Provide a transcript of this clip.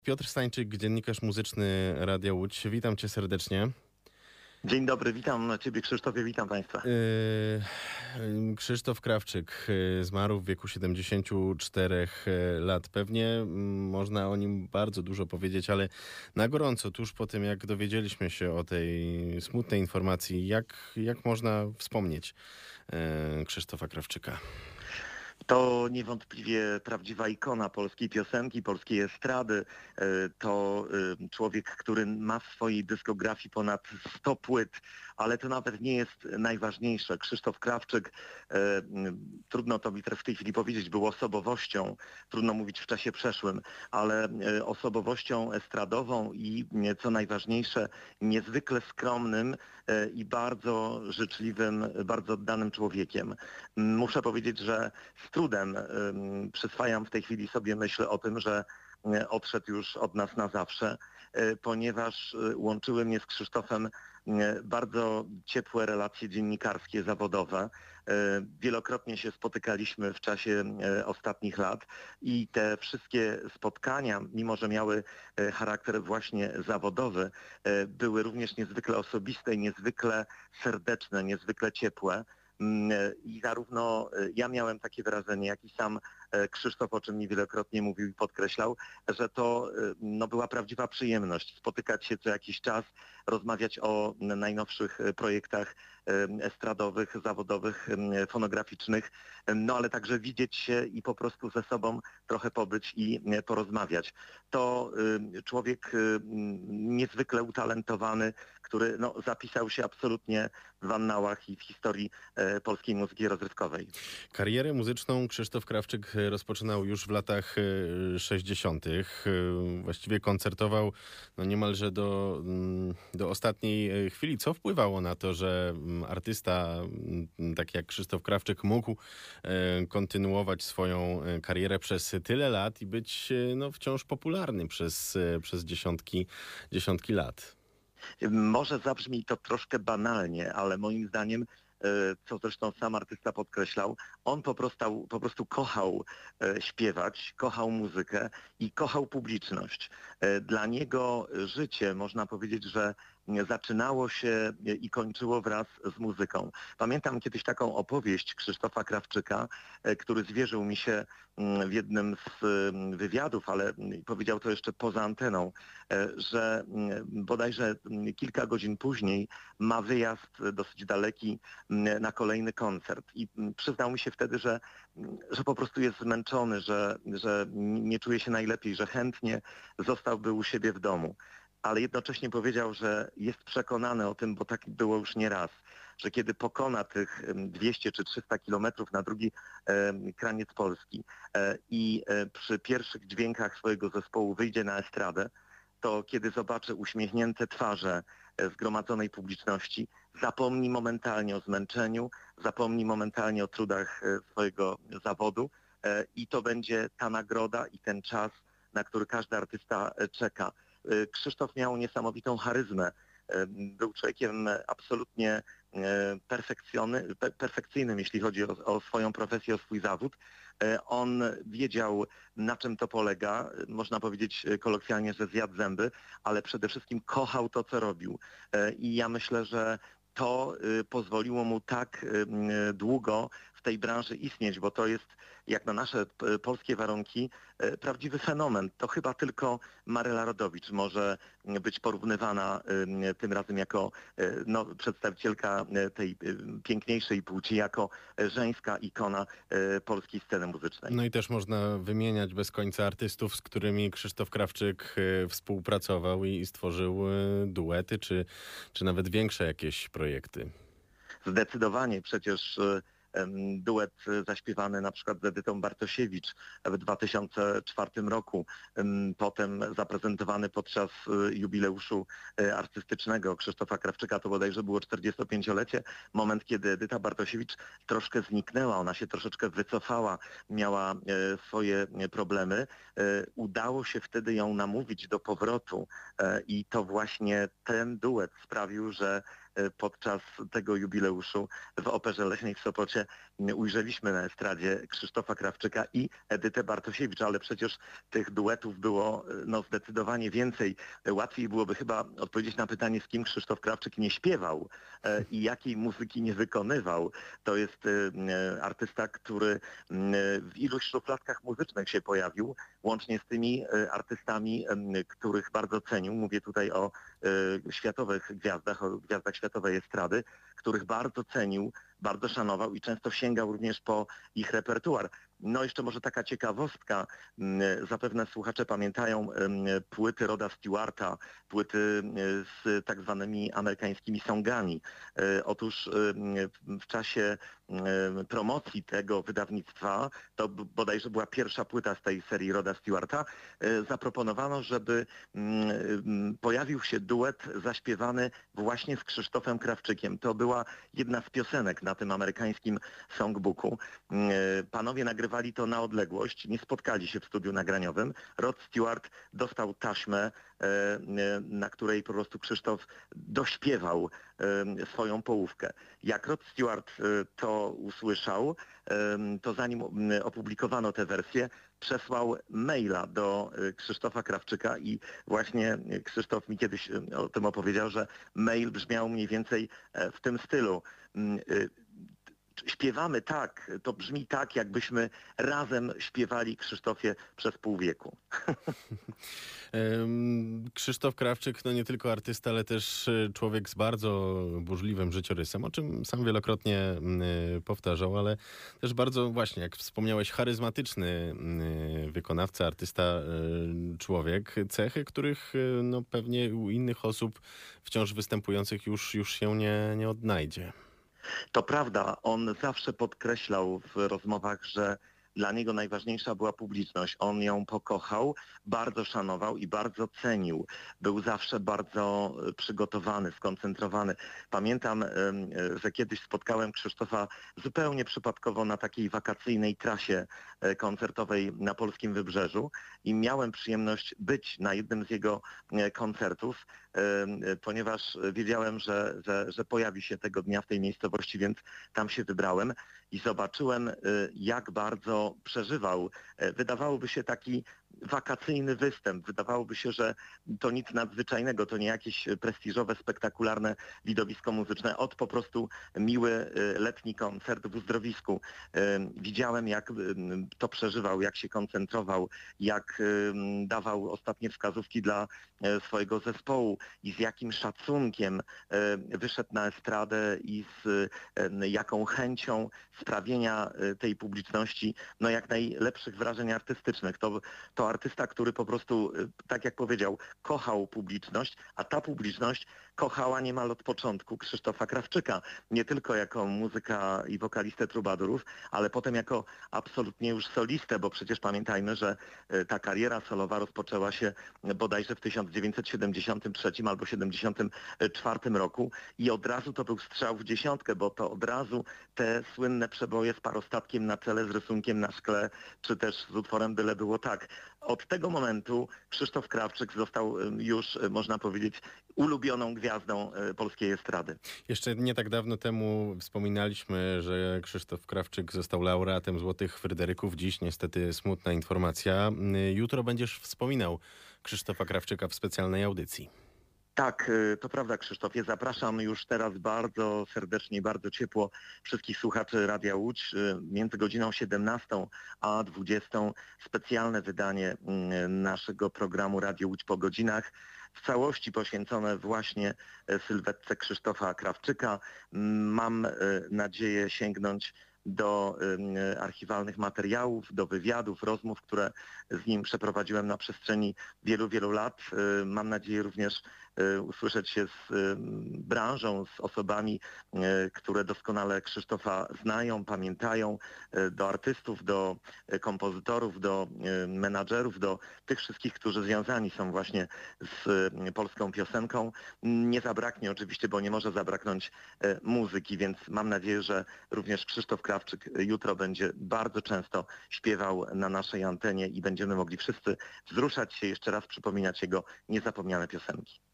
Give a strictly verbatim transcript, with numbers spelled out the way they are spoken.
Piotr Stańczyk, dziennikarz muzyczny Radia Łódź. Witam cię serdecznie. Dzień dobry, witam Ciebie, Krzysztofie, witam Państwa. Yy, Krzysztof Krawczyk yy, zmarł w wieku siedemdziesięciu czterech lat. Pewnie yy, można o nim bardzo dużo powiedzieć, ale na gorąco, tuż po tym jak dowiedzieliśmy się o tej smutnej informacji, jak, jak można wspomnieć yy, Krzysztofa Krawczyka? To niewątpliwie prawdziwa ikona polskiej piosenki, polskiej estrady. To człowiek, który ma w swojej dyskografii ponad sto płyt, ale to nawet nie jest najważniejsze. Krzysztof Krawczyk, trudno to mi teraz w tej chwili powiedzieć, był osobowością, trudno mówić w czasie przeszłym, ale osobowością estradową i co najważniejsze, niezwykle skromnym i bardzo życzliwym, bardzo oddanym człowiekiem. Muszę powiedzieć, że z trudem y, przyswajam w tej chwili sobie myśl o tym, że y, odszedł już od nas na zawsze, y, ponieważ y, łączyły mnie z Krzysztofem y, bardzo ciepłe relacje dziennikarskie, zawodowe. Y, wielokrotnie się spotykaliśmy w czasie y, ostatnich lat i te wszystkie spotkania, mimo że miały y, charakter właśnie zawodowy, y, były również niezwykle osobiste i niezwykle serdeczne, niezwykle ciepłe. I zarówno ja miałem takie wrażenie, jak i sam Krzysztof, o czym mi wielokrotnie mówił i podkreślał, że to no, była prawdziwa przyjemność spotykać się co jakiś czas, rozmawiać o najnowszych projektach estradowych, zawodowych, fonograficznych, no ale także widzieć się i po prostu ze sobą trochę pobyć i porozmawiać. To człowiek niezwykle utalentowany, który no, zapisał się absolutnie w annałach i w historii polskiej muzyki rozrywkowej. Karierę muzyczną Krzysztof Krawczyk rozpoczynał już w latach sześćdziesiątych. Właściwie koncertował no niemalże do, do ostatniej chwili. Co wpływało na to, że artysta taki jak Krzysztof Krawczyk mógł kontynuować swoją karierę przez tyle lat i być no, wciąż popularny przez, przez dziesiątki, dziesiątki lat? Może zabrzmi to troszkę banalnie, ale moim zdaniem, co zresztą sam artysta podkreślał, on po prostu, po prostu kochał śpiewać, kochał muzykę i kochał publiczność. Dla niego życie, można powiedzieć, że zaczynało się i kończyło wraz z muzyką. Pamiętam kiedyś taką opowieść Krzysztofa Krawczyka, który zwierzył mi się w jednym z wywiadów, ale powiedział to jeszcze poza anteną, że bodajże kilka godzin później ma wyjazd dosyć daleki na kolejny koncert. I przyznał mi się wtedy, że, że po prostu jest zmęczony, że, że nie czuje się najlepiej, że chętnie zostałby u siebie w domu. Ale jednocześnie powiedział, że jest przekonany o tym, bo tak było już nie raz, że kiedy pokona tych dwieście czy trzysta kilometrów na drugi e, kraniec Polski e, i e, przy pierwszych dźwiękach swojego zespołu wyjdzie na estradę, to kiedy zobaczy uśmiechnięte twarze zgromadzonej publiczności, zapomni momentalnie o zmęczeniu, zapomni momentalnie o trudach swojego zawodu e, i to będzie ta nagroda i ten czas, na który każdy artysta czeka. Krzysztof miał niesamowitą charyzmę. Był człowiekiem absolutnie perfekcyjnym, jeśli chodzi o, o swoją profesję, o swój zawód. On wiedział, na czym to polega. Można powiedzieć kolokwialnie, że zjadł zęby, ale przede wszystkim kochał to, co robił. I ja myślę, że to pozwoliło mu tak długo w tej branży istnieć, bo to jest, jak na nasze polskie warunki, prawdziwy fenomen. To chyba tylko Maryla Rodowicz może być porównywana tym razem jako no, przedstawicielka tej piękniejszej płci, jako żeńska ikona polskiej sceny muzycznej. No i też można wymieniać bez końca artystów, z którymi Krzysztof Krawczyk współpracował i stworzył duety, czy, czy nawet większe jakieś projekty. Zdecydowanie, przecież duet zaśpiewany na przykład z Edytą Bartosiewicz w dwa tysiące czwartym roku, potem zaprezentowany podczas jubileuszu artystycznego Krzysztofa Krawczyka, to bodajże było czterdziestopięciolecie, moment, kiedy Edyta Bartosiewicz troszkę zniknęła, ona się troszeczkę wycofała, miała swoje problemy. Udało się wtedy ją namówić do powrotu i to właśnie ten duet sprawił, że podczas tego jubileuszu w Operze Leśnej w Sopocie ujrzeliśmy na estradzie Krzysztofa Krawczyka i Edytę Bartosiewicz, ale przecież tych duetów było no, zdecydowanie więcej. Łatwiej byłoby chyba odpowiedzieć na pytanie, z kim Krzysztof Krawczyk nie śpiewał i jakiej muzyki nie wykonywał. To jest artysta, który w iluś szufladkach muzycznych się pojawił, łącznie z tymi artystami, których bardzo cenił. Mówię tutaj o światowych gwiazdach, o gwiazdach światowej estrady, których bardzo cenił, bardzo szanował i często sięgał również po ich repertuar. No jeszcze może taka ciekawostka, zapewne słuchacze pamiętają płyty Roda Stewarta, płyty z tak zwanymi amerykańskimi songami. Otóż w czasie promocji tego wydawnictwa, to bodajże była pierwsza płyta z tej serii Roda Stewarta, zaproponowano, żeby pojawił się duet zaśpiewany właśnie z Krzysztofem Krawczykiem. To była jedna z piosenek na tym amerykańskim songbooku. Panowie nagrywali to na odległość, nie spotkali się w studiu nagraniowym. Rod Stewart dostał taśmę, na której po prostu Krzysztof dośpiewał swoją połówkę. Jak Rod Stewart to usłyszał, to zanim opublikowano tę wersję, przesłał maila do Krzysztofa Krawczyka i właśnie Krzysztof mi kiedyś o tym opowiedział, że mail brzmiał mniej więcej w tym stylu. Śpiewamy tak, to brzmi tak, jakbyśmy razem śpiewali, Krzysztofie, przez pół wieku. Krzysztof Krawczyk, no nie tylko artysta, ale też człowiek z bardzo burzliwym życiorysem, o czym sam wielokrotnie powtarzał, ale też bardzo właśnie, jak wspomniałeś, charyzmatyczny wykonawca, artysta, człowiek. Cechy, których no pewnie u innych osób wciąż występujących już, już się nie, nie odnajdzie. To prawda, on zawsze podkreślał w rozmowach, że dla niego najważniejsza była publiczność. On ją pokochał, bardzo szanował i bardzo cenił. Był zawsze bardzo przygotowany, skoncentrowany. Pamiętam, że kiedyś spotkałem Krzysztofa zupełnie przypadkowo na takiej wakacyjnej trasie koncertowej na polskim Wybrzeżu i miałem przyjemność być na jednym z jego koncertów, ponieważ wiedziałem, że, że, że pojawi się tego dnia w tej miejscowości, więc tam się wybrałem i zobaczyłem, jak bardzo przeżywał. Wydawałoby się taki wakacyjny występ. Wydawałoby się, że to nic nadzwyczajnego, to nie jakieś prestiżowe, spektakularne widowisko muzyczne, od po prostu miły letni koncert w uzdrowisku. Widziałem, jak to przeżywał, jak się koncentrował, jak dawał ostatnie wskazówki dla swojego zespołu i z jakim szacunkiem wyszedł na estradę i z jaką chęcią sprawienia tej publiczności no jak najlepszych wrażeń artystycznych. To, to artysta, który po prostu, tak jak powiedział, kochał publiczność, a ta publiczność kochała niemal od początku Krzysztofa Krawczyka. Nie tylko jako muzyka i wokalistę trubadurów, ale potem jako absolutnie już solistę, bo przecież pamiętajmy, że ta kariera solowa rozpoczęła się bodajże w tysiąc dziewięćset siedemdziesiątym trzecim albo siedemdziesiątym czwartym roku i od razu to był strzał w dziesiątkę, bo to od razu te słynne przeboje z parostatkiem na czele, z rysunkiem na szkle, czy też z utworem Byle było tak. Od tego momentu Krzysztof Krawczyk został już, można powiedzieć, ulubioną gwiazdą polskiej estrady. Jeszcze nie tak dawno temu wspominaliśmy, że Krzysztof Krawczyk został laureatem Złotych Fryderyków. Dziś niestety smutna informacja. Jutro będziesz wspominał Krzysztofa Krawczyka w specjalnej audycji. Tak, to prawda, Krzysztofie. Zapraszam już teraz bardzo serdecznie, bardzo ciepło wszystkich słuchaczy Radia Łódź. Między godziną siedemnastą a dwudziestą specjalne wydanie naszego programu Radio Łódź po godzinach. W całości poświęcone właśnie sylwetce Krzysztofa Krawczyka. Mam nadzieję sięgnąć do archiwalnych materiałów, do wywiadów, rozmów, które z nim przeprowadziłem na przestrzeni wielu, wielu lat. Mam nadzieję również usłyszeć się z branżą, z osobami, które doskonale Krzysztofa znają, pamiętają, do artystów, do kompozytorów, do menadżerów, do tych wszystkich, którzy związani są właśnie z polską piosenką. Nie zabraknie oczywiście, bo nie może zabraknąć muzyki, więc mam nadzieję, że również Krzysztof Krawczyk jutro będzie bardzo często śpiewał na naszej antenie i będziemy mogli wszyscy wzruszać się, jeszcze raz przypominać jego niezapomniane piosenki.